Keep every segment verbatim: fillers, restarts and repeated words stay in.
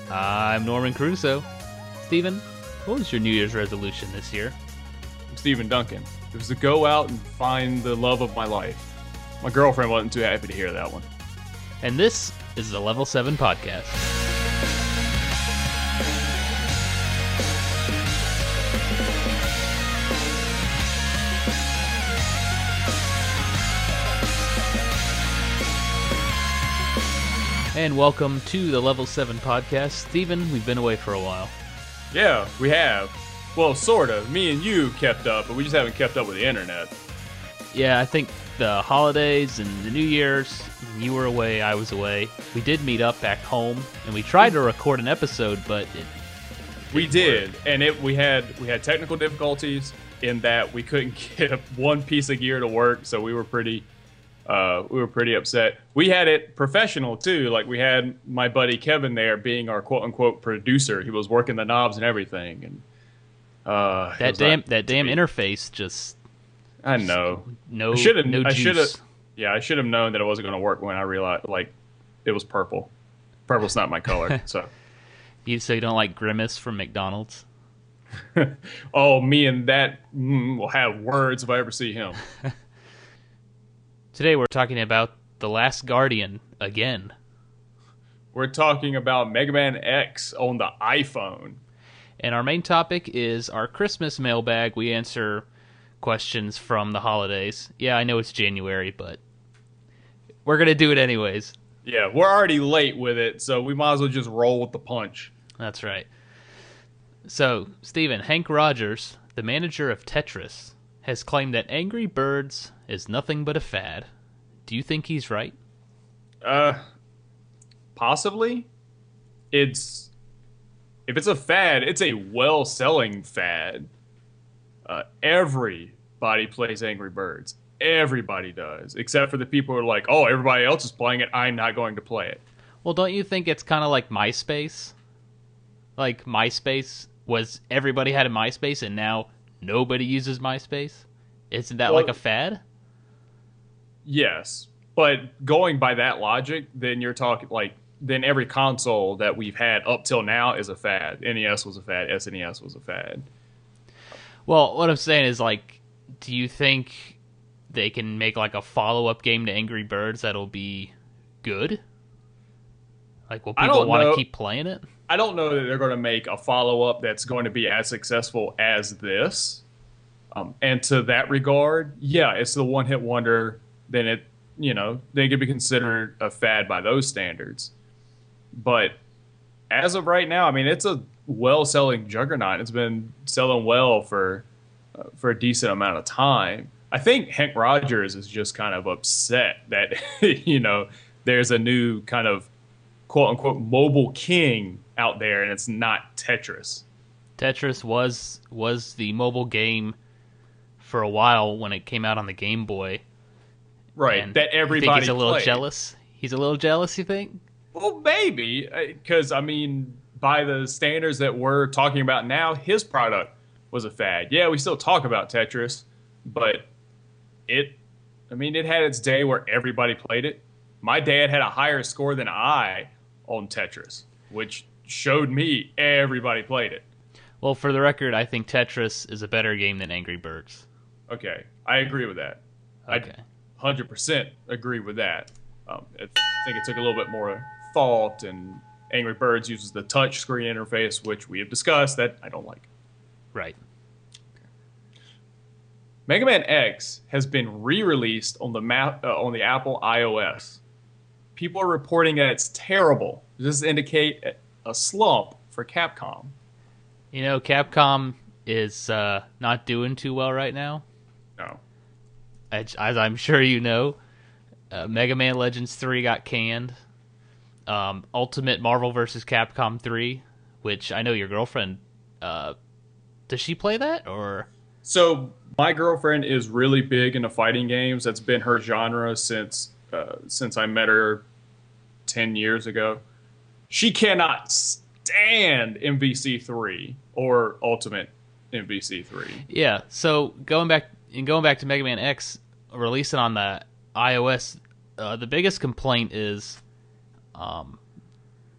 I'm Norman Crusoe. Steven, what was your New Year's resolution this year? I'm Stephen Duncan. It was to go out and find the love of my life. My girlfriend wasn't too happy to hear that one. And this is the Level seven Podcast. And welcome to the Level seven Podcast. Steven, we've been away for a while. Yeah, we have. Well, sort of. Me and you kept up, but we just haven't kept up with the internet. Yeah, I think the holidays and the New Year's, you were away, I was away. We did meet up back home, and we tried to record an episode, but it We did, work. and it we had we had technical difficulties in that we couldn't get a, one piece of gear to work, so we were pretty uh, we were pretty upset. We had it professional too, like we had my buddy Kevin there being our quote unquote producer. He was working the knobs and everything, and uh, that damn that damn interface just. I know. No, I should have. no I should have. juice. Yeah, I should have known that it wasn't going to work when I realized, like, it was purple. Purple's not my color, so. You so you don't like Grimace from McDonald's? Oh, me and that mm, will have words if I ever see him. Today we're talking about The Last Guardian again. We're talking about Mega Man X on the iPhone. And our main topic is our Christmas mailbag. We answer questions from the holidays. Yeah, I know it's January, but we're going to do it anyways. Yeah, we're already late with it, so we might as well just roll with the punch. That's right. So, Steven, Hank Rogers, the manager of Tetris, has claimed that Angry Birds is nothing but a fad. Do you think he's right? Uh, possibly. It's if it's a fad, it's a well-selling fad. Uh, everybody plays Angry Birds. Everybody does, except for the people who are like, "Oh, everybody else is playing it. I'm not going to play it." Well, don't you think it's kind of like MySpace? Like MySpace was everybody had a MySpace, and now nobody uses MySpace. Isn't that well, like a fad? Yes, but going by that logic, then you're talking like then every console that we've had up till now is a fad. N E S was a fad. S N E S was a fad. Well, what I'm saying is, like, do you think they can make like a follow-up game to Angry Birds that'll be good? Like, will people want to keep playing it? I don't know that they're going to make a follow-up that's going to be as successful as this. Um, and to that regard, yeah, it's the one-hit wonder. Then it, you know, they could be considered a fad by those standards. But as of right now, I mean, it's a well-selling juggernaut. It's been selling well for uh, for a decent amount of time. I think Hank Rogers is just kind of upset that, you know, there's a new kind of quote-unquote mobile king out there, and it's not Tetris. Tetris was was the mobile game for a while when it came out on the Game Boy. Right, and that everybody you think he's a little played. jealous? He's a little jealous, you think? Well, maybe, because, I mean, by the standards that we're talking about now, his product was a fad. Yeah, we still talk about Tetris, but it, I mean, it had its day where everybody played it. My dad had a higher score than I on Tetris, which showed me everybody played it. Well, for the record, I think Tetris is a better game than Angry Birds. Okay, I agree with that. Okay. I one hundred percent agree with that. Um, I think it took a little bit more thought, and Angry Birds uses the touch screen interface, which we have discussed that I don't like. Right. Mega Man X has been re-released on the map uh, on the Apple iOS. People are reporting that it's terrible. Does this indicate a slump for Capcom? You know, Capcom is uh, not doing too well right now. No. As, as I'm sure you know, uh, Mega Man Legends three got canned. Um, Ultimate Marvel versus. Capcom three, which I know your girlfriend, uh, does she play that? Or So my girlfriend is really big into fighting games. That's been her genre since uh, since I met her ten years ago. She cannot stand M V C three or Ultimate M V C three. Yeah, so going back and going back to Mega Man X releasing on the iOS, uh, the biggest complaint is um,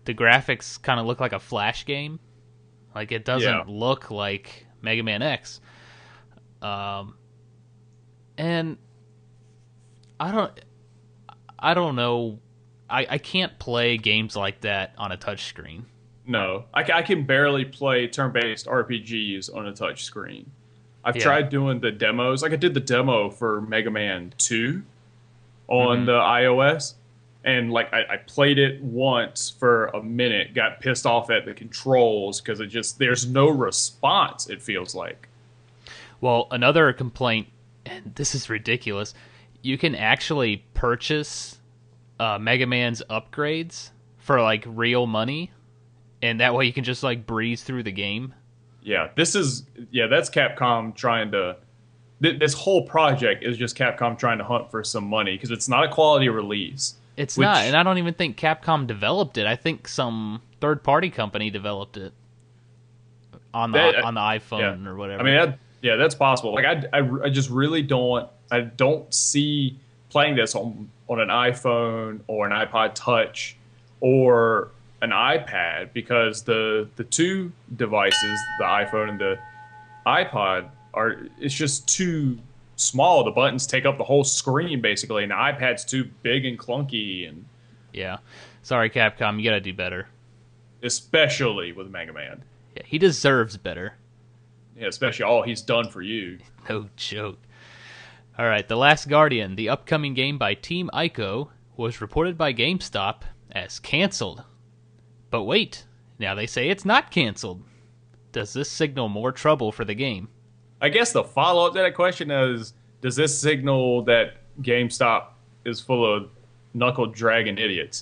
the graphics kind of look like a Flash game. Like, it doesn't Yeah. look like Mega Man X. Um, and I don't, I don't know. I, I can't play games like that on a touchscreen. No, I, ca- I can barely play turn-based R P Gs on a touch screen. I've Yeah. tried doing the demos. Like I did the demo for Mega Man two on Mhm. the iOS, and like I, I played it once for a minute, got pissed off at the controls because it just there's no response. It feels like. Well, another complaint, and this is ridiculous, you can actually purchase uh, Mega Man's upgrades for like real money, and that way you can just like breeze through the game. Yeah, this is yeah, that's Capcom trying to. Th- this whole project is just Capcom trying to hunt for some money because it's not a quality release. It's Which- not, and I don't even think Capcom developed it. I think some third-party company developed it on the That- on the iPhone yeah. or whatever. I mean, that, yeah, that's possible. Like, I, I, I just really don't, I don't see playing this on on an iPhone or an iPod Touch or an iPad because the the two devices, the iPhone and the iPod, are it's just too small. The buttons take up the whole screen basically, and the iPad's too big and clunky, and yeah, sorry, Capcom, you gotta do better. especially with Mega Man. Yeah, he deserves better. Yeah, especially all he's done for you. No joke. All right, The Last Guardian, the upcoming game by Team Ico, was reported by GameStop as canceled. But wait, now they say it's not canceled. Does this signal more trouble for the game? I guess the follow up to that question is: does this signal that GameStop is full of knuckle dragging idiots?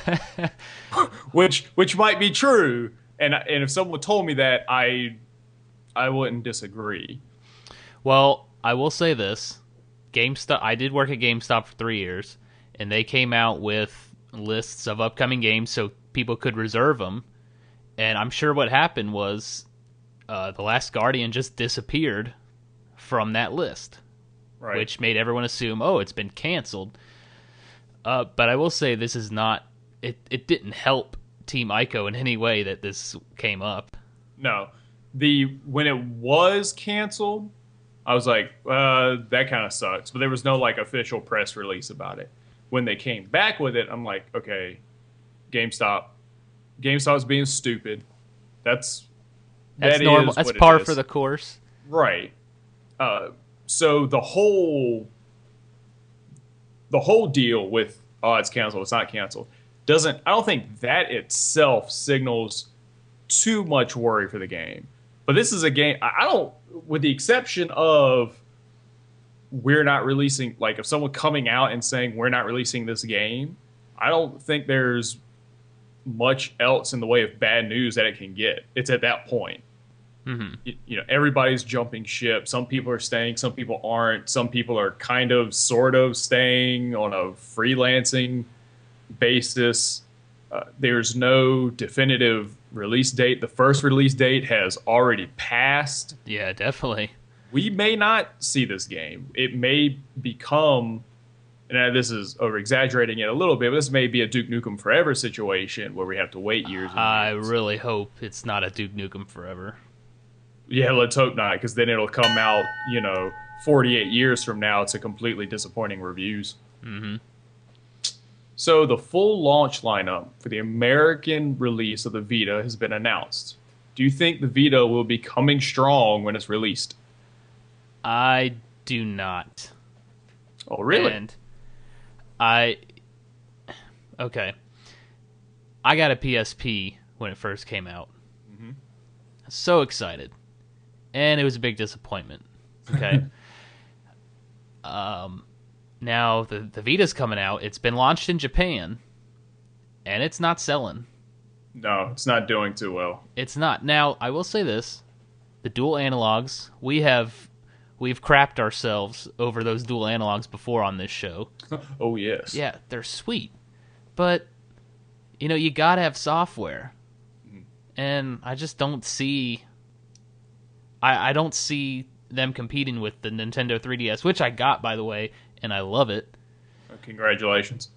which which might be true, and and if someone told me that, I I wouldn't disagree. Well, I will say this. GameStop, I did work at GameStop for three years, and they came out with lists of upcoming games so people could reserve them. And I'm sure what happened was uh, The Last Guardian just disappeared from that list, Right? which made everyone assume, oh, it's been canceled. Uh, but I will say this is not, it, it didn't help Team Ico in any way that this came up. No, the when it was canceled, I was like, uh, that kind of sucks. But there was no like official press release about it. When they came back with it, I'm like, okay, GameStop, GameStop's being stupid. That's That's that normal. is That's what it par is. for the course. Right. Uh, so the whole the whole deal with oh it's canceled, it's not canceled doesn't I don't think that itself signals too much worry for the game. But this is a game I I don't with the exception of we're not releasing like if someone coming out and saying we're not releasing this game, I don't think there's much else in the way of bad news that it can get. It's at that point. Mm-hmm. You, you know, everybody's jumping ship. Some people are staying, some people aren't. Some people are kind of, sort of staying on a freelancing basis. Uh, there's no definitive release date. The first release date has already passed. Yeah, definitely. We may not see this game. It may become, and this is over exaggerating it a little bit, but this may be a Duke Nukem Forever situation where we have to wait years. And I years. really hope it's not a Duke Nukem Forever. Yeah, let's hope not, because then it'll come out, you know, forty-eight years from now to completely disappointing reviews. Mm-hmm. So the full launch lineup for the American release of the Vita has been announced. Do you think the Vita will be coming strong when it's released? I do not. Oh, really? And I okay. I got a P S P when it first came out. Mhm. So excited, and it was a big disappointment. Okay. um, now the the Vita's coming out. It's been launched in Japan, and it's not selling. No, it's not doing too well. It's not. Now I will say this: the dual analogs we have. We've crapped ourselves over those dual analogs before on this show. Oh, yes. Yeah, they're sweet. But, you know, you gotta have software. And I just don't see... I, I don't see them competing with the Nintendo three D S, which I got, by the way, and I love it. Congratulations.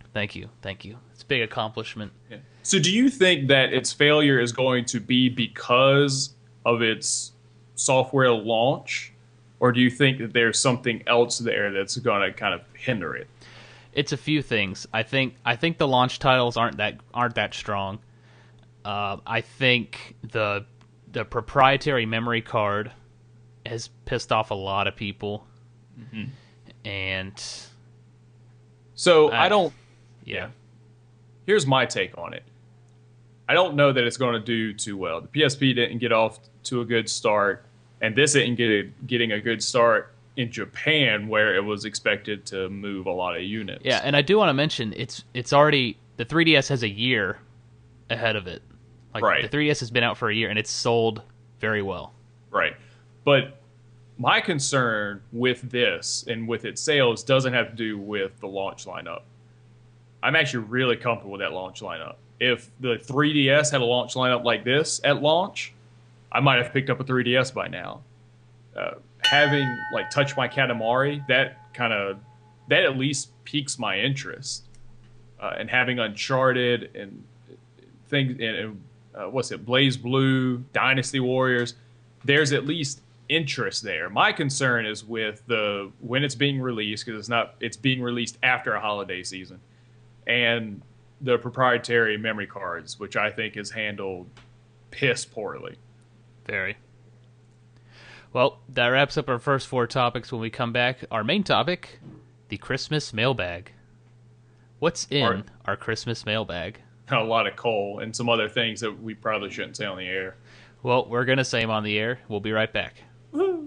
Thank you. Thank you. It's a big accomplishment. Yeah. So do you think that its failure is going to be because of its software launch, or do you think that there's something else there that's going to kind of hinder it? It's a few things. I think I think the launch titles aren't that aren't that strong. Uh, I think the the proprietary memory card has pissed off a lot of people, mm-hmm. and so I, I don't. Yeah. yeah. Here's my take on it. I don't know that it's going to do too well. The P S P didn't get off to a good start, and this isn't get a, getting a good start in Japan, where it was expected to move a lot of units. Yeah, and I do want to mention it's it's already the three D S has a year ahead of it. Like right. The three D S has been out for a year, and it's sold very well. Right, but my concern with this and with its sales doesn't have to do with the launch lineup. I'm actually really comfortable with that launch lineup. If the three D S had a launch lineup like this at launch, I might have picked up a three D S by now. Uh, having like Touch My Katamari, that kind of that at least piques my interest. Uh, and having Uncharted and things and, and uh, what's it, Blaze Blue, Dynasty Warriors, there's at least interest there. My concern is with the when it's being released, because it's not it's being released after a holiday season, and the proprietary memory cards, which I think is handled piss poorly. Very. Well, that wraps up our first four topics. When we come back, our main topic, the Christmas mailbag. What's in our, our Christmas mailbag? A lot of coal and some other things that we probably shouldn't say on the air. Well, we're going to say them on the air. We'll be right back. Woo.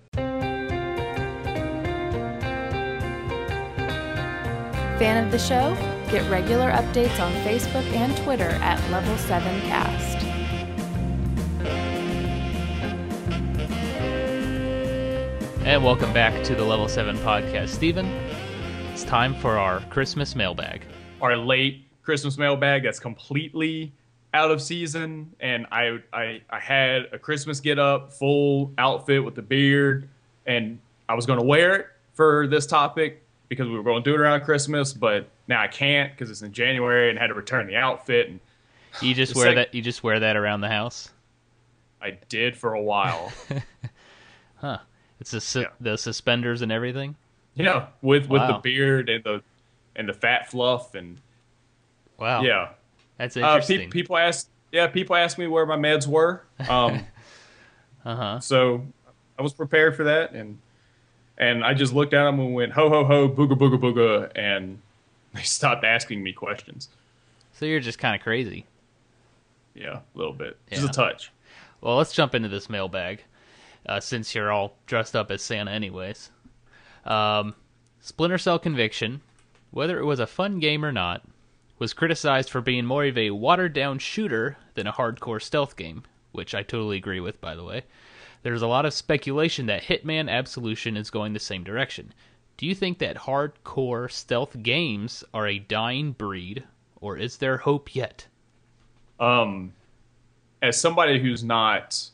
Fan of the show? Get regular updates on Facebook and Twitter at Level seven Cast. And welcome back to the Level seven Podcast. Steven, it's time for our Christmas mailbag. Our late Christmas mailbag that's completely out of season, and I I, I had a Christmas get-up, full outfit with the beard, and I was going to wear it for this topic because we were going to do it around Christmas, but now I can't because it's in January and I had to return the outfit. And you just wear like, that. You just wear that around the house. I did for a while. Huh? It's the su- yeah. the suspenders and everything. Yeah, with with wow. the beard and the and the fat fluff and wow. Yeah, that's interesting. Uh, pe- people ask, yeah, people ask me where my meds were. Um, uh huh. So I was prepared for that, and. And I just looked at them and went, ho, ho, ho, booga, booga, booga, and they stopped asking me questions. So you're just kind of crazy. Yeah, a little bit. Yeah. Just a touch. Well, let's jump into this mailbag, uh, since you're all dressed up as Santa anyways. Um, Splinter Cell Conviction, whether it was a fun game or not, was criticized for being more of a watered-down shooter than a hardcore stealth game, which I totally agree with, by the way. There's a lot of speculation that Hitman Absolution is going the same direction. Do you think that hardcore stealth games are a dying breed, or is there hope yet? Um, as somebody who's not,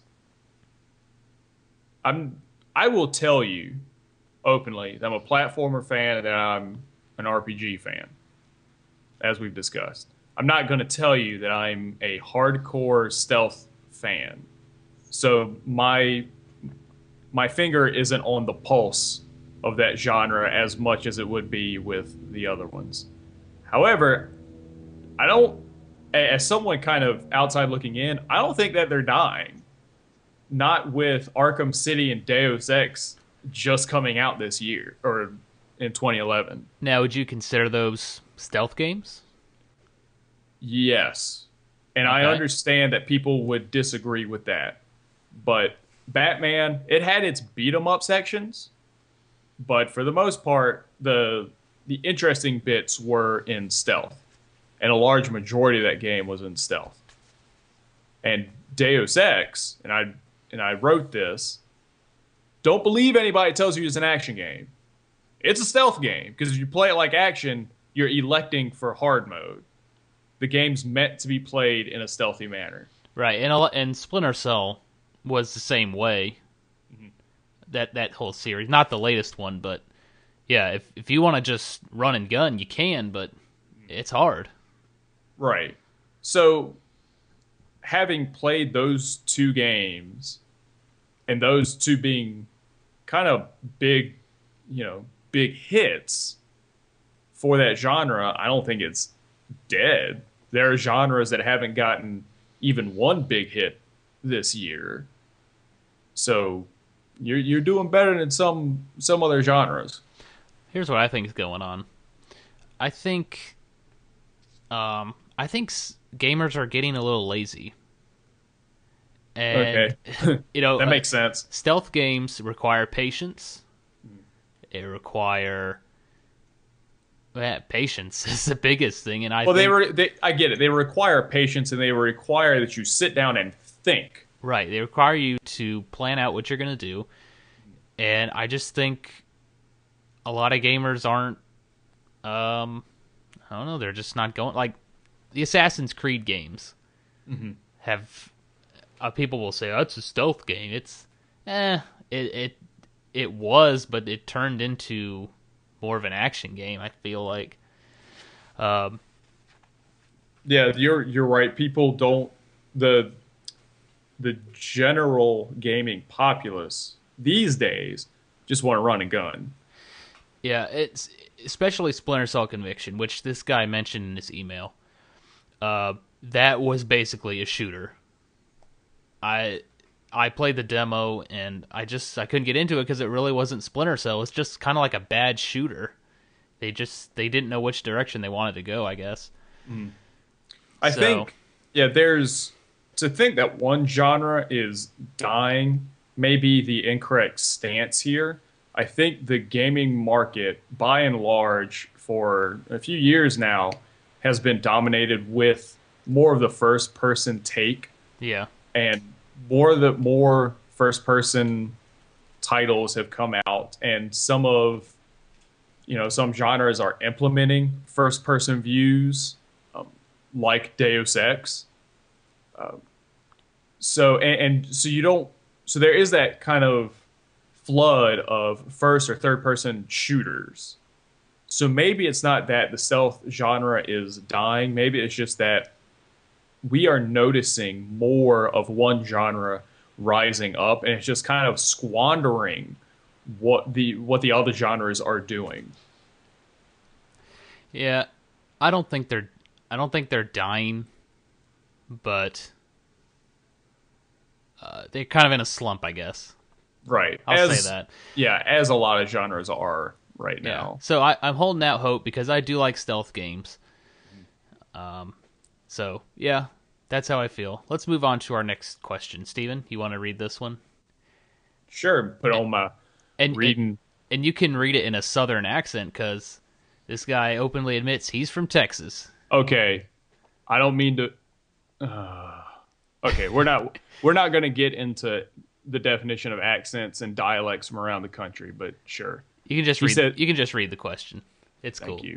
I'm, I will tell you openly that I'm a platformer fan and that I'm an R P G fan, as we've discussed. I'm not going to tell you that I'm a hardcore stealth fan. So my my finger isn't on the pulse of that genre as much as it would be with the other ones. However, I don't, as someone kind of outside looking in, I don't think that they're dying. Not with Arkham City and Deus Ex just coming out this year, or in twenty eleven. Now, would you consider those stealth games? Yes. And Okay. I understand that people would disagree with that. But Batman, it had its beat 'em up sections, but for the most part, the the interesting bits were in stealth, and a large majority of that game was in stealth. And Deus Ex, and I and I wrote this. Don't believe anybody tells you it's an action game. It's a stealth game because if you play it like action, you're electing for hard mode. The game's meant to be played in a stealthy manner. Right, and a- and Splinter Cell was the same way. Mm-hmm. That that whole series, not the latest one, but yeah, if if you want to just run and gun, you can, but it's hard. Right. So, having played those two games, and those two being kind of big, you know, big hits for that genre, I don't think it's dead. There are genres that haven't gotten even one big hit this year. So, you're you're doing better than some some other genres. Here's what I think is going on. I think, um, I think s- gamers are getting a little lazy. And, Okay. you know, That uh, makes sense. stealth games require patience. It require well, patience is the biggest thing, and I Well, think, they were. They, I get it. They require patience, and they require that you sit down and think. right. They require you to plan out what you're going to do, and I just think a lot of gamers aren't. Um, I don't know. They're just not going like the Assassin's Creed games Mm-hmm. have. Uh, people will say, "Oh, it's a stealth game." It's, eh, it it it was, but it turned into more of an action game. I feel like. Um, Yeah, you're you're right. People don't the the general gaming populace these days just want to run and gun. Yeah, it's especially Splinter Cell Conviction, which this guy mentioned in his email. Uh, that was basically a shooter. I I played the demo and I just I couldn't get into it because it really wasn't Splinter Cell. It's just kind of like a bad shooter. They just they didn't know which direction they wanted to go, I guess. I So- think yeah, there's to think that one genre is dying may be the incorrect stance here. I think the gaming market, by and large, for a few years now, has been dominated with more of the first person take. Yeah. And more of the more first person titles have come out, and some of you know some genres are implementing first person views, um, like Deus Ex. Um, so and, and so you don't so there is that kind of flood of first or third person shooters. So maybe it's not that the stealth genre is dying. Maybe it's just that we are noticing more of one genre rising up, and it's just kind of squandering what the what the other genres are doing. Yeah. I don't think they're I don't think they're dying, but uh, they're kind of in a slump, I guess. Right. I'll As- say that. Yeah, as a lot of genres are right Yeah. now. So I, I'm holding out hope because I do like stealth games. Um, so yeah, that's how I feel. Let's move on to our next question. Steven, you want to read this one? Sure, put on my And reading. and, and you can read it in a southern accent because this guy openly admits he's from Texas. Okay, I don't mean to. Uh, okay, we're not we're not going to get into the definition of accents and dialects from around the country, but sure. You can just He read. said- you can just read the question. It's Thank cool. you.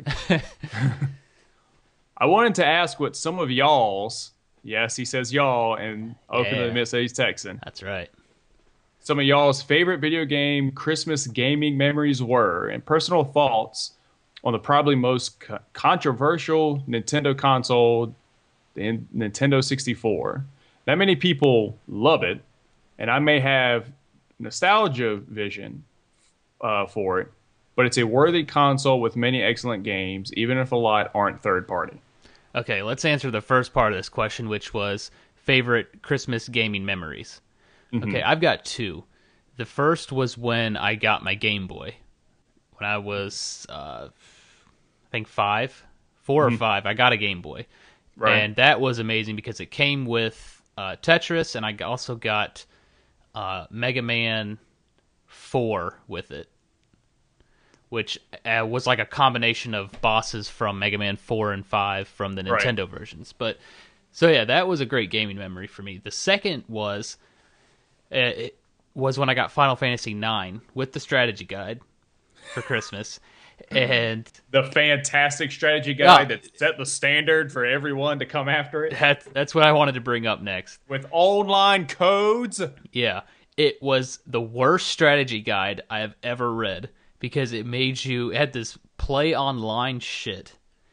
I wanted to ask what some of y'all's, yes, he says y'all, and openly Yeah. admits that he's Texan. That's right. Some of y'all's favorite video game Christmas gaming memories were, and personal thoughts on the probably most co- controversial Nintendo console, the N- Nintendo sixty-four. Not many people love it, and I may have nostalgia vision uh, for it, but it's a worthy console with many excellent games, even if a lot aren't third party. Okay, let's answer the first part of this question, which was favorite Christmas gaming memories. Okay, I've got two. The first was when I got my Game Boy. When I was, uh, I think five, four or five, I got a Game Boy. Right. And that was amazing because it came with uh, Tetris, and I also got uh, Mega Man four with it, which uh, was like a combination of bosses from Mega Man four and five from the Right. Nintendo versions. But so yeah, that was a great gaming memory for me. The second was uh, it was when I got Final Fantasy nine with the strategy guide for Christmas, and The fantastic strategy guide Yeah. that set the standard for everyone to come after it that's that's what I wanted to bring up next. with online codes. Yeah, it was the worst strategy guide I have ever read because it made you it had this play online shit.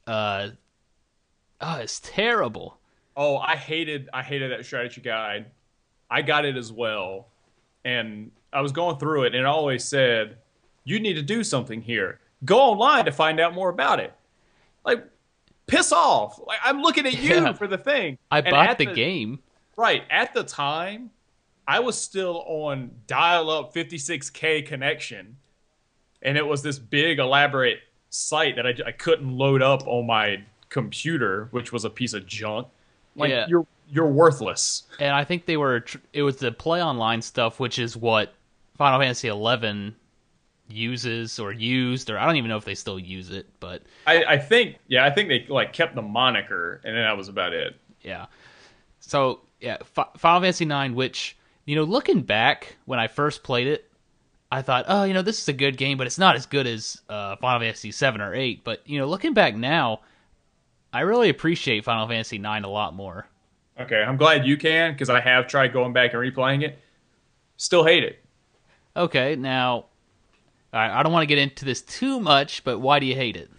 Uh, oh, it's terrible. Oh, I hated I hated that strategy guide. I got it as well, and I was going through it, and it always said, "You need to do something here. Go online to find out more about it." Like, piss off! Like, I'm looking at you Yeah. for the thing. I And bought at the, game. Right at the time, I was still on dial-up fifty-six K connection, and it was this big elaborate site that I, I couldn't load up on my computer, which was a piece of junk. Like, Yeah. you're you're worthless. And I think they were. tr- It was the play online stuff, which is what Final Fantasy eleven uses or used, or I don't even know if they still use it, but I, I think, yeah, I think they like kept the moniker, and then that was about it. yeah. So yeah, F- Final Fantasy nine, which, you know, looking back when I first played it, I thought, oh, you know, this is a good game, but it's not as good as uh, Final Fantasy seven or eight. But you know, looking back now, I really appreciate Final Fantasy nine a lot more. Okay, I'm glad you can, because I have tried going back and replaying it. Still hate it. Okay, now I I don't want to get into this too much, but why do you hate it?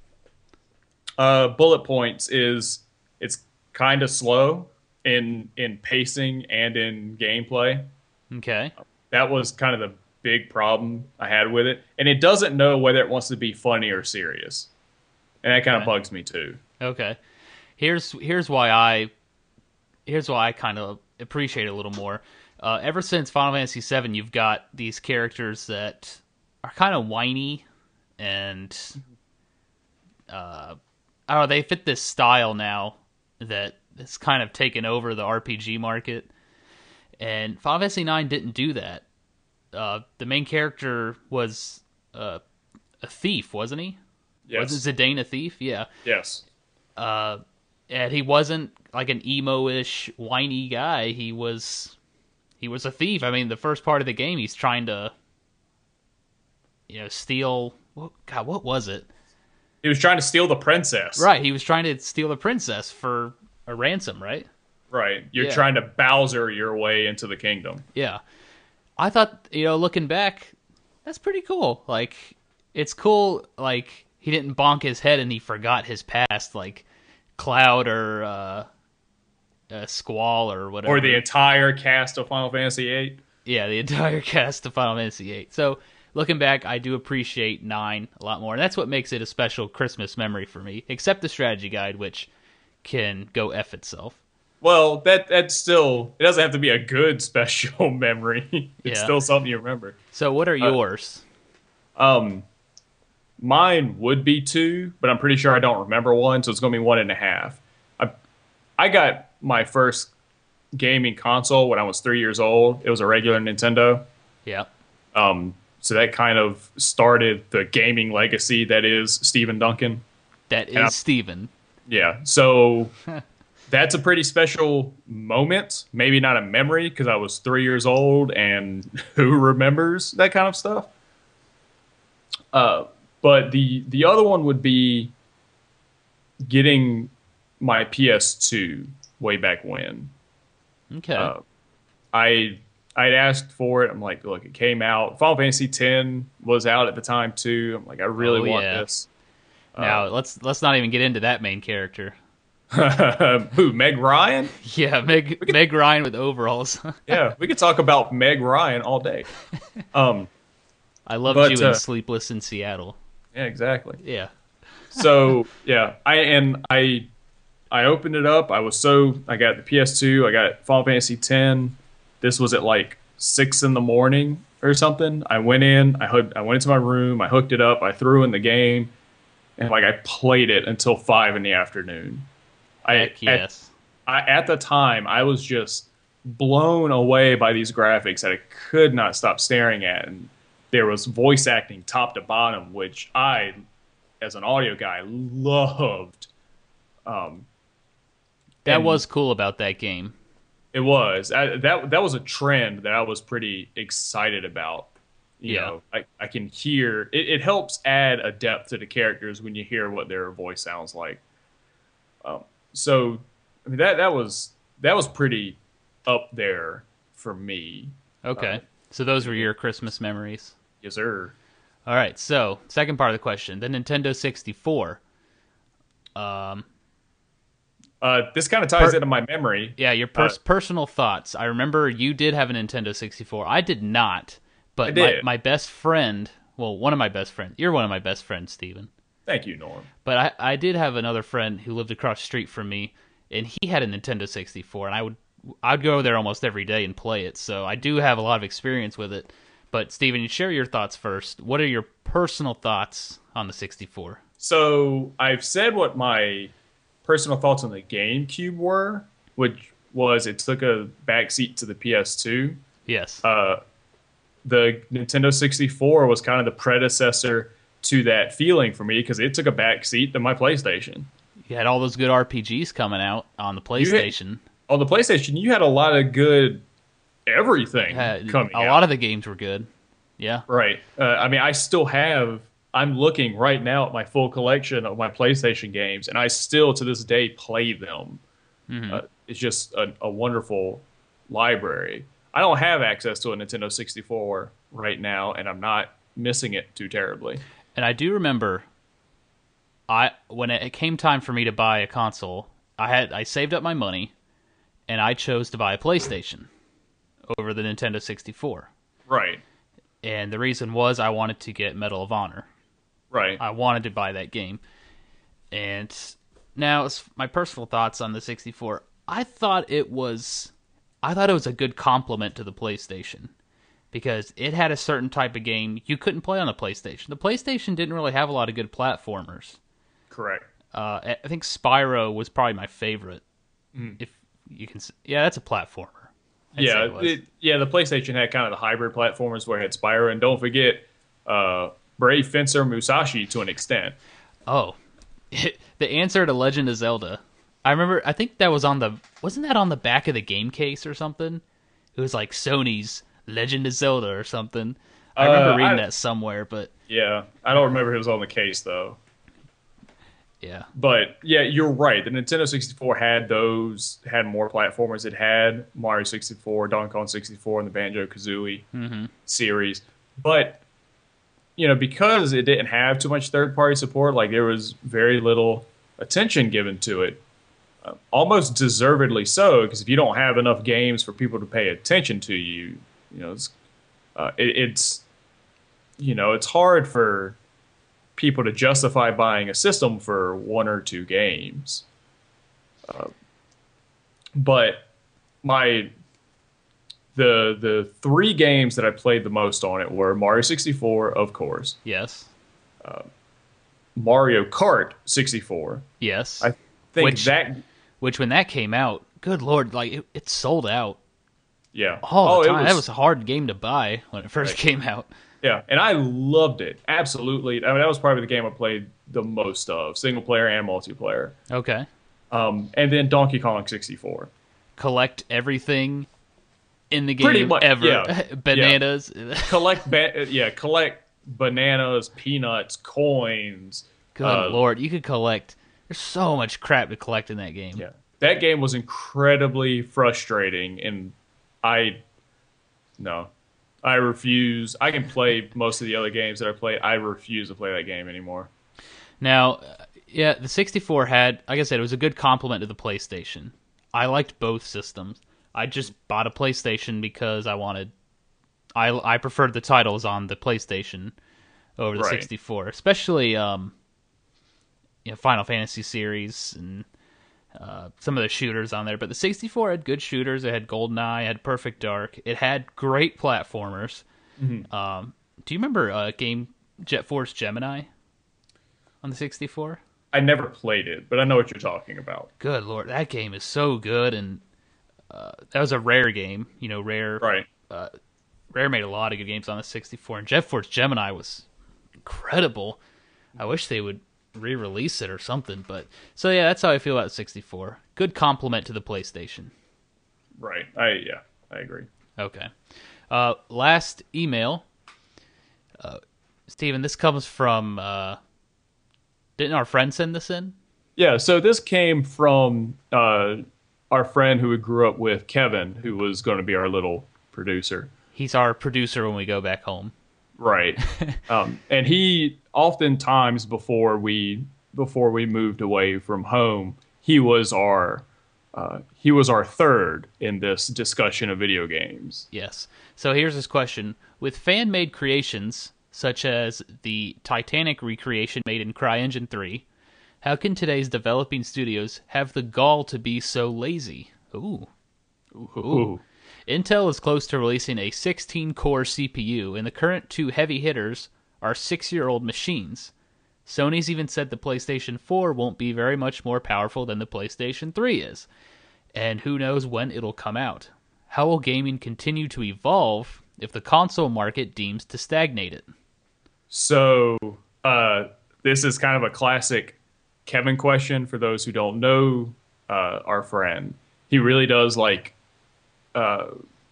Uh, bullet points is it's kind of slow in in pacing and in gameplay. Okay. That was kind of the big problem I had with it, and it doesn't know whether it wants to be funny or serious, and that kind of Okay. bugs me too. Okay. Here's here's why I here's why I kind of appreciate it a little more. Uh, ever since Final Fantasy seven, you've got these characters that are kind of whiny and uh, I don't know, they fit this style now that it's kind of taken over the R P G market. And Final Fantasy nine didn't do that. Uh, the main character was uh, a thief, wasn't he? Yes. Wasn't Zidane a thief? Yeah. Yes. Uh, and he wasn't like an emo-ish, whiny guy. He was, he was a thief. I mean, the first part of the game, he's trying to, you know, steal. What, God, what was it? He was trying to steal the princess. Right, he was trying to steal the princess for a ransom. Right? Right. You're Yeah. trying to Bowser your way into the kingdom. Yeah. I thought, you know, looking back, that's pretty cool. Like, it's cool. Like, he didn't bonk his head and he forgot his past, like Cloud or uh, uh, Squall or whatever. Or the entire cast of Final Fantasy eight. Yeah, the entire cast of Final Fantasy eight. So, looking back, I do appreciate nine a lot more. And that's what makes it a special Christmas memory for me, except the strategy guide, which can go F itself. Well, that that's still, it doesn't have to be a good special memory. It's Yeah. still something you remember. So, what are yours? Um, mine would be two, but I'm pretty sure I don't remember one, so it's going to be one and a half. I, I got my first gaming console when I was three years old. It was a regular Nintendo. Yeah. Um, so that kind of started the gaming legacy that is Stephen Duncan. That is Yeah. Steven. Yeah, so that's a pretty special moment. Maybe not a memory because I was three years old, and who remembers that kind of stuff? Uh, but the the other one would be getting my P S two way back when. Okay. Uh, I I'd asked for it. I'm like, look, it came out. Final Fantasy X was out at the time too. I'm like, I really Oh, want yeah. this. now, let's let's not even get into that main character. Who, Meg Ryan? Yeah, Meg Meg Ryan with overalls. Yeah, we could talk about Meg Ryan all day. Um, I loved But, you in uh, Sleepless in Seattle. yeah, exactly. Yeah. So yeah, I and I I opened it up. I was so I got the P S two. I got Final Fantasy X. This was at like six in the morning or something. I went in. I hooked. I went into my room. I hooked it up. I threw in the game, and like I played it until five in the afternoon. I Heck at, yes. I, at the time, I was just blown away by these graphics that I could not stop staring at. And there was voice acting top to bottom, which I, as an audio guy, loved. Um, That and was cool about that game. It was. I, that that was a trend that I was pretty excited about. You Yeah. know, I, I can hear it, it helps add a depth to the characters when you hear what their voice sounds like. Um, so I mean that that was that was pretty up there for me. Okay. Uh, so those were your Christmas memories. Yes, sir. All right. So, second part of the question, the Nintendo sixty-four. Um, Uh, this kind of ties Per- into my memory. yeah, your pers- Uh, personal thoughts. I remember you did have a Nintendo sixty-four. I did not, but I my, did. my best friend, well, one of my best friends, you're one of my best friends, Steven. Thank you, Norm. But I, I did have another friend who lived across the street from me, and he had a Nintendo sixty-four, and I would I'd go there almost every day and play it. So I do have a lot of experience with it. But Steven, you share your thoughts first. What are your personal thoughts on the sixty-four? So I've said what my personal thoughts on the GameCube were, which was it took a backseat to the P S two. Yes. Uh, the Nintendo sixty-four was kind of the predecessor to that feeling for me because it took a backseat to my PlayStation. You had all those good R P Gs coming out on the PlayStation. On the PlayStation, you had a lot of good everything Had- coming a out. lot of the games were good. Yeah. Right. Uh, I mean, I still have. I'm looking right now at my full collection of my PlayStation games, and I still, to this day, play them. Mm-hmm. Uh, it's just a, a wonderful library. I don't have access to a Nintendo sixty-four right now, and I'm not missing it too terribly. And I do remember, I when it came time for me to buy a console, I had I saved up my money, and I chose to buy a PlayStation over the Nintendo sixty-four. Right. And the reason was I wanted to get Medal of Honor. Right. I wanted to buy that game. And now, as my personal thoughts on the sixty-four, I thought it was, I thought it was a good complement to the PlayStation because it had a certain type of game you couldn't play on the PlayStation. The PlayStation didn't really have a lot of good platformers. Correct. Uh, I I think Spyro was probably my favorite. Mm. If you can, s- yeah, that's a platformer. I'd say Yeah, it was. it, yeah. The PlayStation had kind of the hybrid platformers where it had Spyro, and don't forget uh, Brave Fencer Musashi to an extent. Oh, the answer to Legend of Zelda. I remember. I think that was on the. Wasn't that on the back of the game case or something? It was like Sony's Legend of Zelda or something. I remember Uh, reading I- that somewhere, but Yeah, I don't remember who was on the case though. yeah, But yeah, you're right. The Nintendo sixty-four had those, had more platformers. It had Mario sixty-four, Donkey Kong sixty-four, and the Banjo-Kazooie mm-hmm. series. But, you know, because it didn't have too much third-party support, like there was very little attention given to it. Uh, almost deservedly so, because if you don't have enough games for people to pay attention to you, you know, it's, uh, it, it's, you know, it's hard for people to justify buying a system for one or two games. Uh, but my the the three games that I played the most on it were Mario sixty-four, of course, yes, Mario Kart sixty-four. yes. I think Which- that Which when that came out, good lord, like it, it sold out yeah. all oh, the it time. That was a hard game to buy when it first Right. came out. yeah, and I loved it absolutely. I mean, that was probably the game I played the most of, single player and multiplayer. Okay, Um, and then Donkey Kong sixty-four. collect everything in the game Pretty much, ever. yeah. Bananas. collect ba- yeah collect bananas, peanuts, coins. Good Uh, lord, you could collect. There's so much crap to collect in that game. Yeah, that game was incredibly frustrating, and I no, I refuse. I can play most of the other games that I play. I refuse to play that game anymore. Now, uh, yeah, the sixty-four had, like I said, it was a good complement to the PlayStation. I liked both systems. I just bought a PlayStation because I wanted. I I preferred the titles on the PlayStation over the Right. sixty-four, especially um, you know, Final Fantasy series and uh, some of the shooters on there. But the sixty-four had good shooters. It had GoldenEye, it had Perfect Dark. It had great platformers. Mm-hmm. Um, do you remember a game Jet Force Gemini on the sixty-four? I never played it, but I know what you're talking about. Good lord, that game is so good, and uh, that was a Rare game. You know, Rare Right. Rare made a lot of good games on the sixty-four, and Jet Force Gemini was incredible. I wish they would re-release it or something. But so yeah, that's how I feel about the sixty-four. Good complement to the PlayStation. Right. I yeah, I agree. Okay. Uh, last email, uh, Steven, this comes from. Uh, didn't our friend send this in? Yeah, so this came from uh, our friend who we grew up with, Kevin, who was going to be our little producer. He's our producer when we go back home. Right. um, and he oftentimes before we before we moved away from home, he was our uh, he was our third in this discussion of video games. Yes. So here's this question. With fan-made creations, such as the Titanic recreation made in CryEngine three, how can today's developing studios have the gall to be so lazy? Ooh. Ooh. Ooh. Intel is close to releasing a sixteen-core C P U, and the current two heavy hitters are six-year-old machines. Sony's even said the PlayStation four won't be very much more powerful than the PlayStation three is. And who knows when it'll come out. How will gaming continue to evolve if the console market deems to stagnate it? So, uh, this is kind of a classic Kevin question for those who don't know uh, our friend. He really does like uh,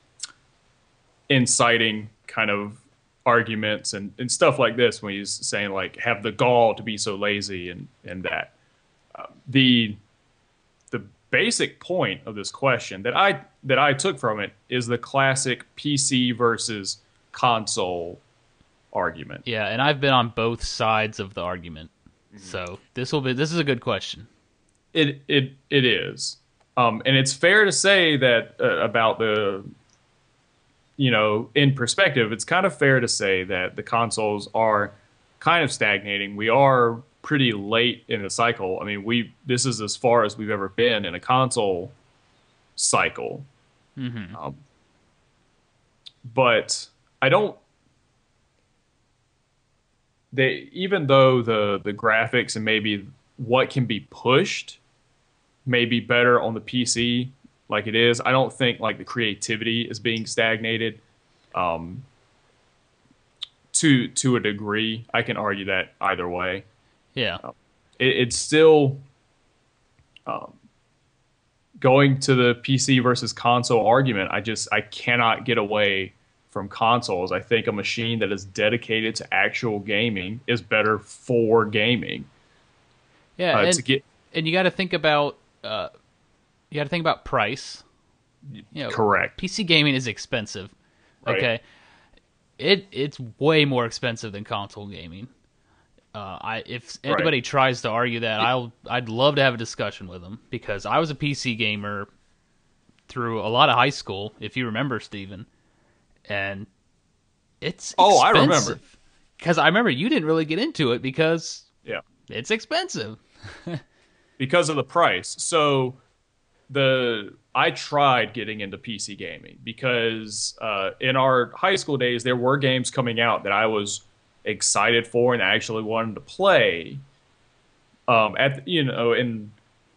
inciting kind of arguments and, and stuff like this when he's saying like have the gall to be so lazy and and that uh, the the basic point of this question that I that I took from it is the classic P C versus console argument. Yeah, and I've been on both sides of the argument. Mm-hmm. So this will be this is a good question. It it it is. Um, and it's fair to say that uh, about the you know, in perspective, it's kind of fair to say that the consoles are kind of stagnating. We are pretty late in the cycle. I mean, we this is as far as we've ever been in a console cycle. Mm-hmm. Um, but I don't. They even though the the graphics and maybe what can be pushed may be better on the P C. Like it is, I don't think like the creativity is being stagnated. Um, to to a degree, I can argue that either way. Yeah, uh, it, it's still um, going to the P C versus console argument. I just I cannot get away from consoles. I think a machine that is dedicated to actual gaming is better for gaming. Yeah, uh, and, to get and you got to think about. Uh, You got to think about price. You know, correct. P C gaming is expensive. Right. Okay, it it's way more expensive than console gaming. Uh, I if anybody right. tries to argue that, I'll I'd love to have a discussion with them because I was a P C gamer through a lot of high school, if you remember, Steven. And it's oh, expensive. I remember because I remember you didn't really get into it because yeah, it's expensive because of the price. So. The I tried getting into P C gaming because uh, in our high school days there were games coming out that I was excited for and actually wanted to play. Um, at you know, in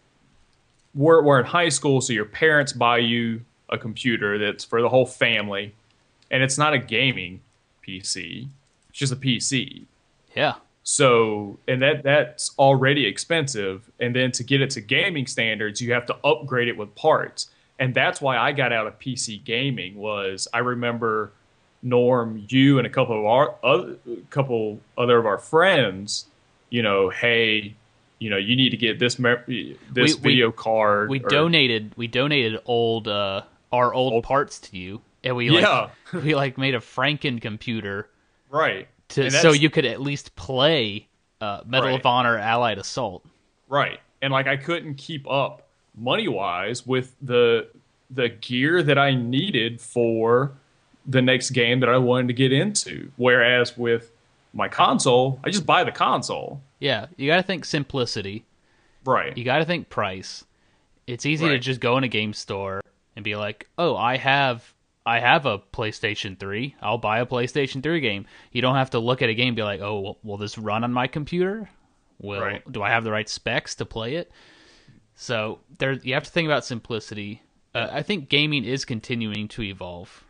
we're we're in high school, so your parents buy you a computer that's for the whole family, and it's not a gaming P C; it's just a P C. Yeah. So, and that that's already expensive. And then to get it to gaming standards, you have to upgrade it with parts. And that's why I got out of P C gaming was I remember Norm, you and a couple of our other, couple other of our friends, you know, hey, you know, you need to get this this we, video we, card. We or, donated we donated old uh, our old, old parts to you. And we yeah. like we like made a Franken computer. Right. To, so you could at least play uh, Medal right. of Honor Allied Assault. Right. And like I couldn't keep up money-wise with the the gear that I needed for the next game that I wanted to get into. Whereas with my console, I just buy the console. Yeah, you got to think simplicity. Right. You got to think price. It's easy right. to just go in a game store and be like, "Oh, I have I have a PlayStation three. I'll buy a PlayStation three game." You don't have to look at a game and be like, "Oh, well, will this run on my computer? Will right. do I have the right specs to play it?" So there, you have to think about simplicity. Uh, I think gaming is continuing to evolve.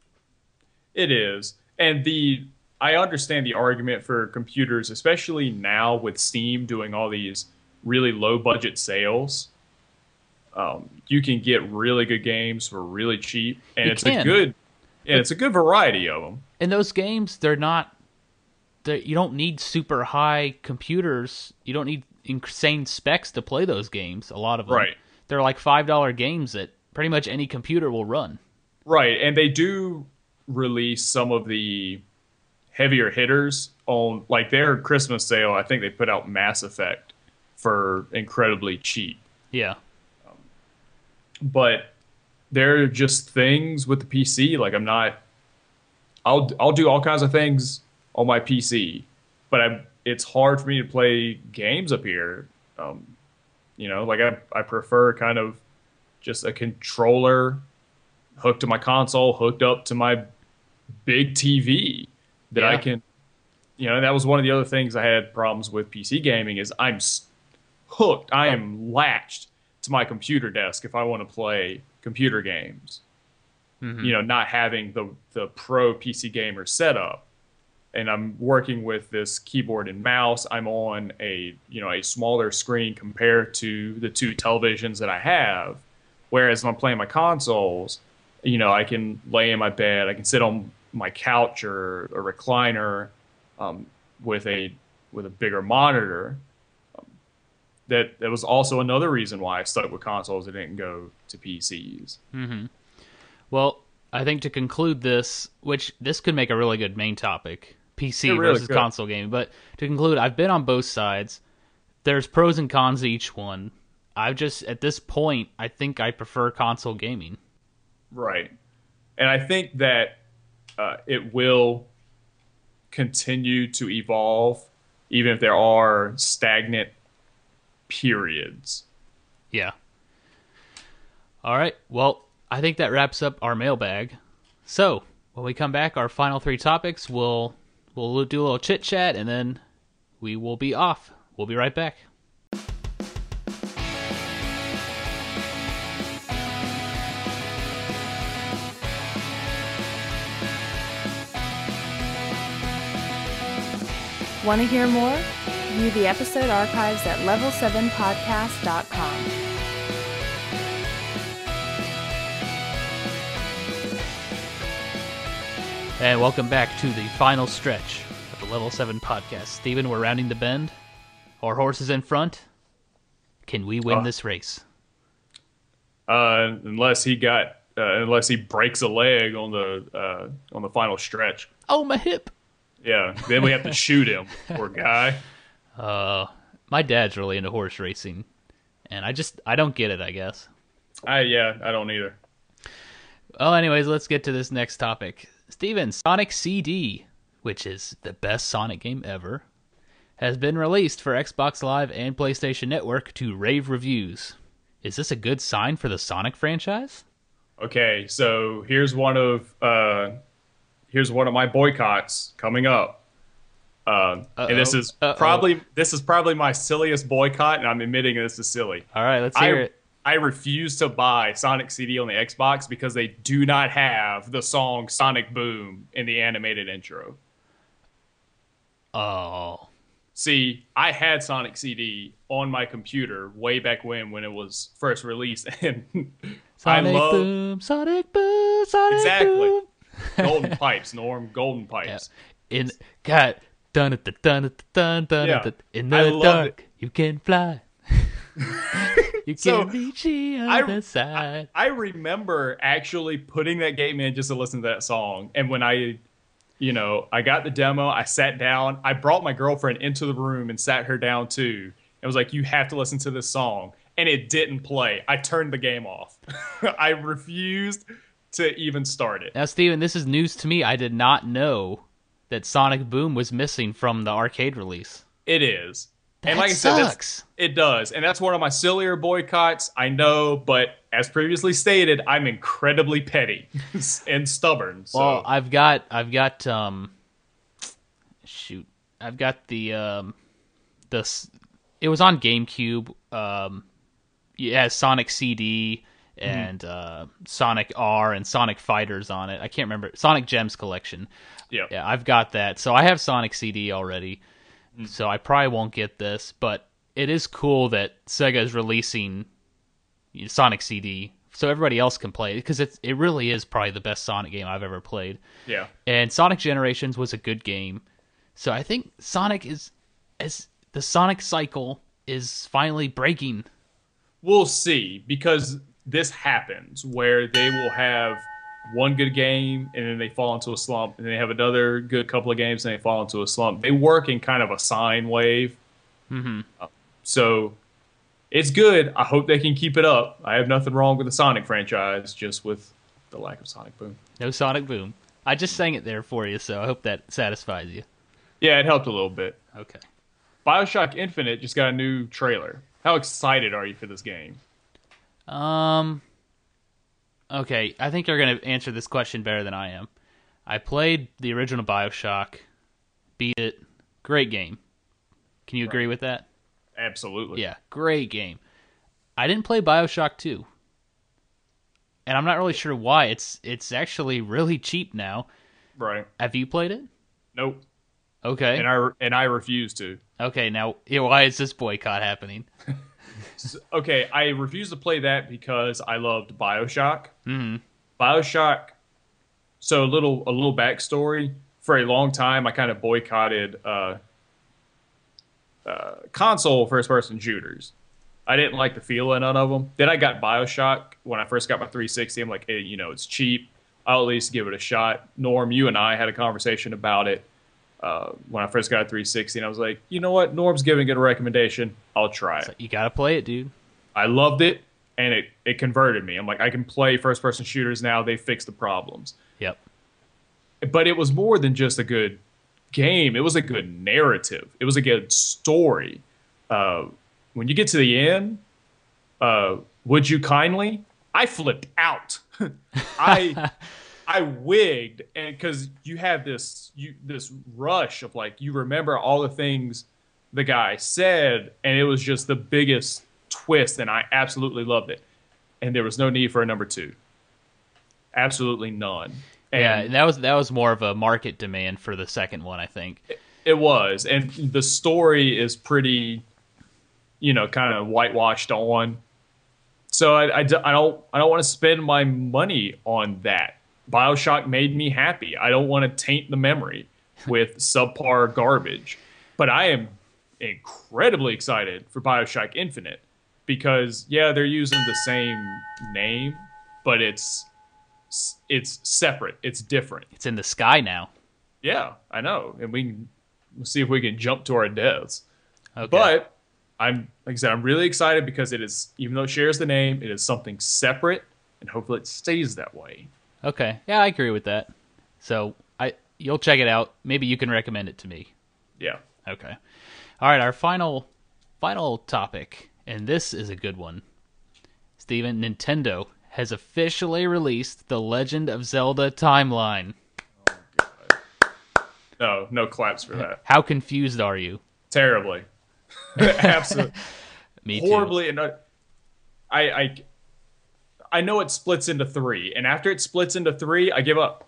It is, and the I understand the argument for computers, especially now with Steam doing all these really low budget sales. Um, you can get really good games for really cheap, and you it's can. a good, and it's a good variety of them. And those games, they're not. They're, you don't need super high computers. You don't need insane specs to play those games. A lot of them, right? They're like five dollar games that pretty much any computer will run. Right, and they do release some of the heavier hitters on like their Christmas sale. I think they put out Mass Effect, for incredibly cheap. Yeah. But there are just things with the P C. Like I'm not, I'll I'll do all kinds of things on my P C, but I it's hard for me to play games up here. Um, you know, like I I prefer kind of just a controller hooked to my console, hooked up to my big T V that Yeah. I can. You know, that was one of the other things I had problems with P C gaming is I'm s- hooked. I am latched to my computer desk if I want to play computer games. Mhm. You know, not having the the pro P C gamer setup, and I'm working with this keyboard and mouse. I'm on a you know a smaller screen compared to the two televisions that I have. Whereas when I'm playing my consoles, you know, I can lay in my bed, I can sit on my couch or a recliner um, with a with a bigger monitor. That that was also another reason why I stuck with consoles and didn't go to P Cs. Well, I think to conclude this, which this could make a really good main topic, P C It really versus could. console gaming, but to conclude, I've been on both sides. There's pros and cons to each one. I've just, at this point, I think I prefer console gaming. Right. And I think that uh, it will continue to evolve, even if there are stagnant periods. Yeah. All right. Well, I think that wraps up our mailbag. So, when we come back, our final three topics, we'll we'll do a little chit chat, and then we will be off. We'll be right back. Want to hear more? View the episode archives at level seven podcast dot com. And welcome back to the final stretch of the Level seven podcast. Steven, we're rounding the bend. Our horse is in front. Can we win Uh. this race? Uh, unless he got, uh, unless he breaks a leg on the uh, on the final stretch. Oh, my hip! Yeah, then we have to shoot him. Poor guy. Uh, my dad's really into horse racing, and I just, I don't get it, I guess. I yeah, I don't either. Well, anyways, let's get to this next topic. Steven, Sonic C D, which is the best Sonic game ever, has been released for Xbox Live and PlayStation Network to rave reviews. Is this a good sign for the Sonic franchise? Okay, so here's one of uh, here's one of my boycotts coming up. Uh, and this Uh-oh. is Uh-oh. probably this is probably my silliest boycott, and I'm admitting this is silly. All right, let's hear I it. I refuse to buy Sonic C D on the Xbox because they do not have the song Sonic Boom in the animated intro. Oh. See, I had Sonic C D on my computer way back when when it was first released, and Sonic I love Boom, Sonic Boom, Sonic Exactly. Boom. Golden Pipes, Norm, Golden Pipes. In God, dun dun dun dun dun Yeah. dun. In I the loved dark, it. you can fly. You can So, reach the I- other side. I remember actually putting that game in just to listen to that song. And when I, you know, I got the demo, I sat down, I brought my girlfriend into the room and sat her down too. And was like, you have to listen to this song. And it didn't play. I turned the game off. I refused to even start it. Now, Steven, this is news to me. I did not know that Sonic Boom was missing from the arcade release. It is. That and like I said, that's- sucks. it does. And that's one of my sillier boycotts, I know, but as previously stated, I'm incredibly petty and stubborn. So Well, I've got, I've got, um, shoot, I've got the, um, the, s- it was on GameCube. Um, it has Sonic C D and uh, Sonic R and Sonic Fighters on it. I can't remember Sonic Gems collection. yeah. Yeah, I've got that. So I have Sonic C D already. So I probably won't get this, but it is cool that Sega is releasing Sonic C D so everybody else can play it, because it it really is probably the best Sonic game I've ever played. Yeah. And Sonic Generations was a good game. So I think Sonic is as the Sonic cycle is finally breaking. We'll see, because this happens where they will have one good game and then they fall into a slump, and they have another good couple of games and they fall into a slump. They work in kind of a sine wave. Mm-hmm. Uh, So it's good. I hope they can keep it up. I have nothing wrong with the Sonic franchise, just with the lack of Sonic Boom. No Sonic Boom. I just sang it there for you, so I hope that satisfies you. Yeah, it helped a little bit. Okay. BioShock Infinite just got a new trailer. How excited are you for this game? Um. Okay, I think you're going to answer this question better than I am. I played the original BioShock, beat it, great game. Can you agree Right. with that? Absolutely. Yeah, great game. I didn't play BioShock two. And I'm not really sure why. It's it's actually really cheap now. Right. Have you played it? Nope. Okay. And I and I refuse to. Okay, now yeah, why is this boycott happening? So- okay, I refuse to play that because I loved BioShock. Mm-hmm. BioShock. So a little a little backstory. For a long time, I kind of boycotted uh, uh, console first person shooters. I didn't like the feel of none of them. Then I got BioShock when I first got my three sixty. I'm like, hey, you know, it's cheap. I'll at least give it a shot. Norm, you and I had a conversation about it uh, when I first got a three sixty, and I was like, you know what? Norm's giving it a recommendation. I'll try it. So you gotta play it, dude. I loved it, and it, it converted me. I'm like, I can play first person shooters now. They fixed the problems. Yep. But it was more than just a good game. It was a good narrative. It was a good story. Uh, when you get to the end, uh, would you kindly? I flipped out. I I wigged, and because you have this you this rush of like you remember all the things the guy said, and it was just the biggest twist, and I absolutely loved it. And there was no need for a number two. Absolutely none. And Yeah, and that was that was more of a market demand for the second one, I think. it was, and the story is pretty, you know, kind of whitewashed on. So I, I, d- I don't I don't want to spend my money on that. BioShock made me happy. I don't want to taint the memory with subpar garbage. But I am incredibly excited for BioShock Infinite because yeah, they're using the same name, but it's it's separate. It's different. It's in the sky now. Yeah, I know, and we can we'll see if we can jump to our deaths. Okay. But I'm like I said, I'm really excited because it is, even though it shares the name, it is something separate, and hopefully it stays that way. Okay. Yeah, I agree with that. So I you'll check it out. Maybe you can recommend it to me. Yeah. Okay. All right, our final final topic, and this is a good one. Steven, Nintendo has officially released The Legend of Zelda Timeline. No, no claps for that. How confused are you? Terribly. Absolutely. Me too. Horribly. And I, I, I know it splits into three, and after it splits into three, I give up.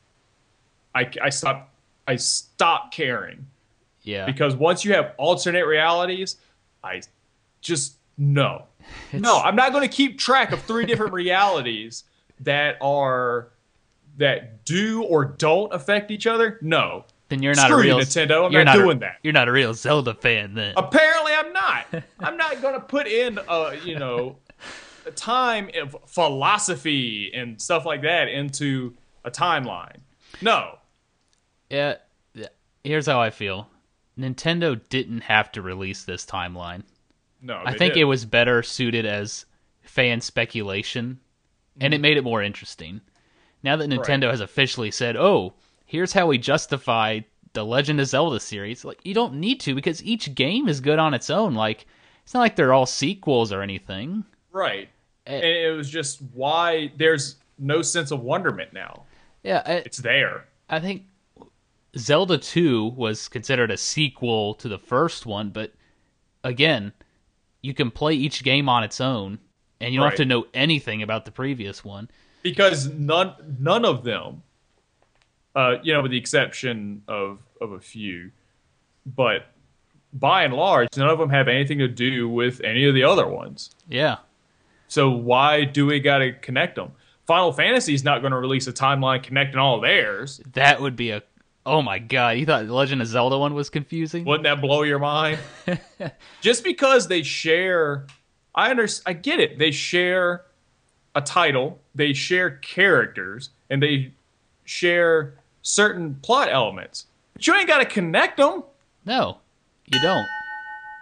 I, I stop. I stop caring. Yeah. Because once you have alternate realities, I just no. No, I'm not going to keep track of three different realities that are that do or don't affect each other. No. Then you're not Screw a real you, Nintendo. I'm you're not a- doing that. You're not a real Zelda fan then. Apparently, I'm not. I'm not going to put in uh, you know, a time of philosophy and stuff like that into a timeline. No. Yeah. yeah. Here's how I feel. Nintendo didn't have to release this timeline. No. I they think did. it was better suited as fan speculation, and it made it more interesting. Now that Nintendo has officially said, oh, here's how we justify the Legend of Zelda series, like you don't need to because each game is good on its own. Like it's not like they're all sequels or anything. Right. Eh. And it was just why there's no sense of wonderment now. Yeah, I, It's there. I think Zelda two was considered a sequel to the first one, but again, you can play each game on its own, and you don't have Right. to know anything about the previous one. Because none none of them, uh, you know, with the exception of, of a few, but by and large, none of them have anything to do with any of the other ones. Yeah. So why do we got to connect them? Final Fantasy's not going to release a timeline connecting all theirs. That would be a... Oh my god, you thought the Legend of Zelda one was confusing? Wouldn't that blow your mind? Just because they share, I under, I get it. They share a title, they share characters, and they share certain plot elements. But you ain't got to connect them. No, you don't.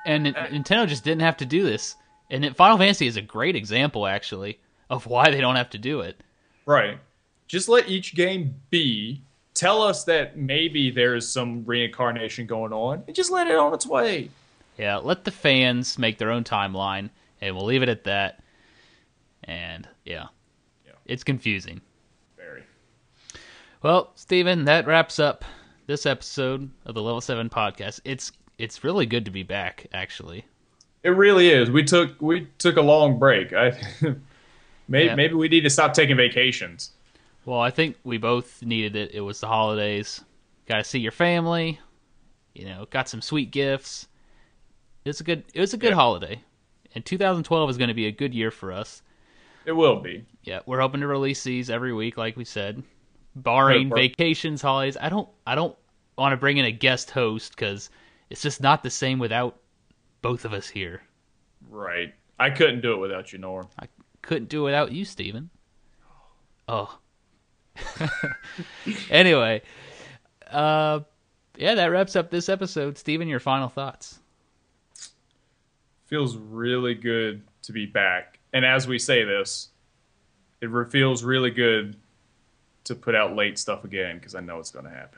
And N- Nintendo just didn't have to do this. And it, Final Fantasy is a great example, actually, of why they don't have to do it. Right. Just let each game be. Tell us that maybe there's some reincarnation going on, and just let it on its way. Yeah, let the fans make their own timeline, and we'll leave it at that. And, yeah, Yeah. it's confusing. Very. Well, Steven, that wraps up this episode of the Level seven Podcast. It's it's really good to be back, actually. It really is. We took we took a long break. I maybe Yeah. maybe we need to stop taking vacations. Well, I think we both needed it. It was the holidays. Got to see your family. You know, got some sweet gifts. It's a good. It was a good Yeah. holiday, and two thousand twelve is going to be a good year for us. It will be. Yeah, we're hoping to release these every week, like we said, barring Right, vacations, holidays. I don't. I don't want to bring in a guest host because it's just not the same without both of us here. Right. I couldn't do it without you, Norm. I couldn't do it without you, Steven. Oh. Anyway, uh, yeah, that wraps up this episode. Steven, your final thoughts. Feels really good to be back. And as we say this, it re- feels really good to put out late stuff again because I know it's going to happen.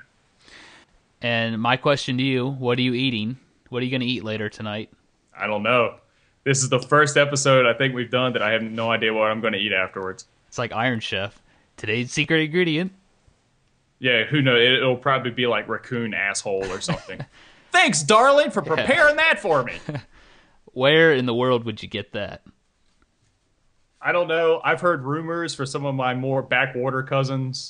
And my question to you, what are you eating? What are you going to eat later tonight? I don't know. This is the first episode I think we've done that I have no idea what I'm going to eat afterwards. It's like Iron Chef. Today's secret ingredient. Yeah, who knows? It- It'll probably be like raccoon asshole or something. Thanks, darling, for preparing that for me. Where in the world would you get that? I don't know. I've heard rumors for some of my more backwater cousins.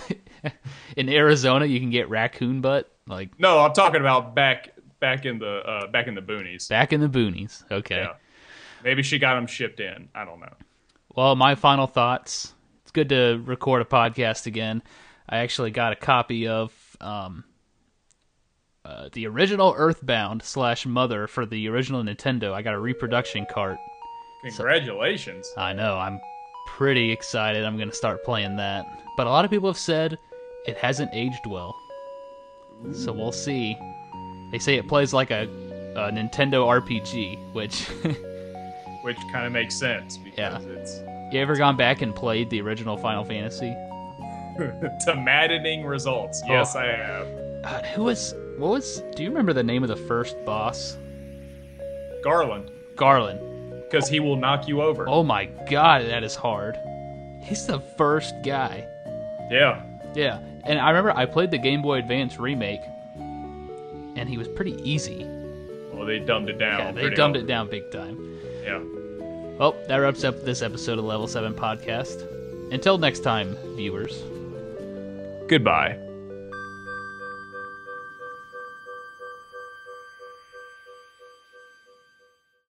In Arizona, you can get raccoon butt. Like No, I'm talking about back back in the uh, back in the boonies. back in the boonies. Okay. Yeah. Maybe she got them shipped in. I don't know. Well, my final thoughts. It's good to record a podcast again. I actually got a copy of um, uh, the original Earthbound slash Mother for the original Nintendo. I got a reproduction cart. Congratulations. I know. I'm pretty excited. I'm going to start playing that. But a lot of people have said it hasn't aged well. So we'll see. They say it plays like a, a Nintendo R P G, which... Which kind of makes sense because Yeah. it's You ever gone back and played the original Final Fantasy? to maddening results. Yes, Oh. I have. God, who was... What was... Do you remember the name of the first boss? Garland, Garland. because he will knock you over. Oh my god, that is hard. He's the first guy. Yeah. Yeah, and I remember I played the Game Boy Advance remake, and he was pretty easy. Well, they dumbed it down. Yeah, they pretty dumbed hard. it down big time. Yeah. Well, that wraps up this episode of Level seven Podcast. Until next time, viewers. Goodbye.